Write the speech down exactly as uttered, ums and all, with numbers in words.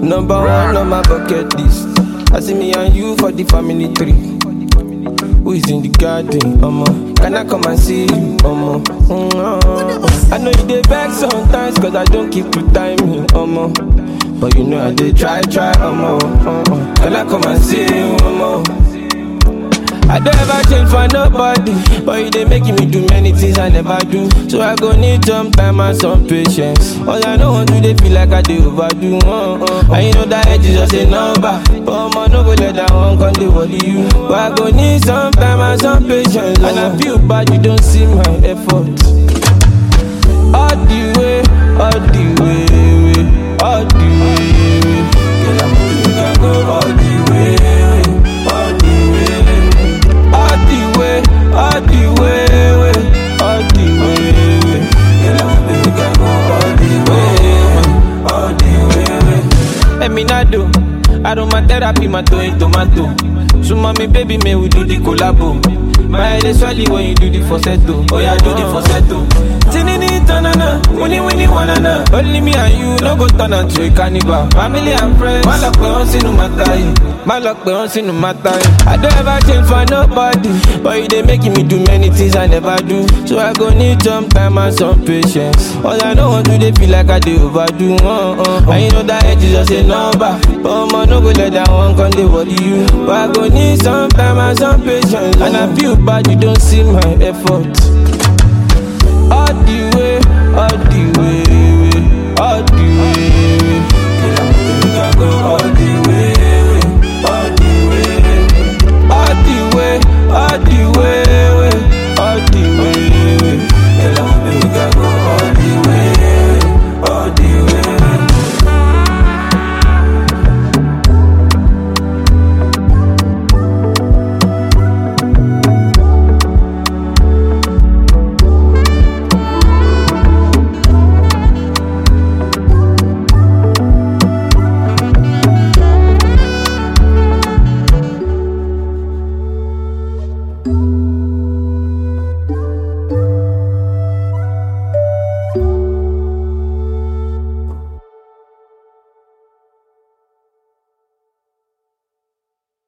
Number one on my bucket list. I see me and you for the family tree. Who is in the garden, mama? Can I come and see you, mama? Mm-hmm. I know you dey vex sometimes, cause I don't keep you timing, mama. But you know I did try, try, mama. Uh-uh. Can I come and see you, mama? I don't ever change for nobody, but you dey making me do many things I never do. So I go need some time and some patience. All I know want to dey feel like I dey overdo. Uh-uh. And you know that age is just a number, but I'ma no go let that one come dey worry you. But I go need some time and some patience. And I feel bad you don't see my effort. All the way, all the way, way, all the way, way. Girl, I'm moving, we can go all the way, way, all the way, way. All the way, all the way, way, all the way, way. Girl, I'm moving, we can go all the way, way, all the way, way. Eminado, aromatherapy, my toe tomato. So mommy, baby, may we do the collabo. My head is swelling when you do the falsetto. Oh yeah, do the falsetto. Tinini tanana, winnie winnie wanana. Only me and you, no go turn into a cannibal. Family and friends, my luck we on see no matter. My luck we on see no matter. I don't ever change for nobody, but you they making me do many things I never do. So I go need some time and some patience. All I know want to they feel like I do overdo. Uh-uh. And you know that age is just a number, but I'ma no go let that one come they worry you. But I go need some time and some patience. And I feel bad you don't see my effort. All the way, all the way, way, all the way, way. Girl, I'm moving, we can go all the way.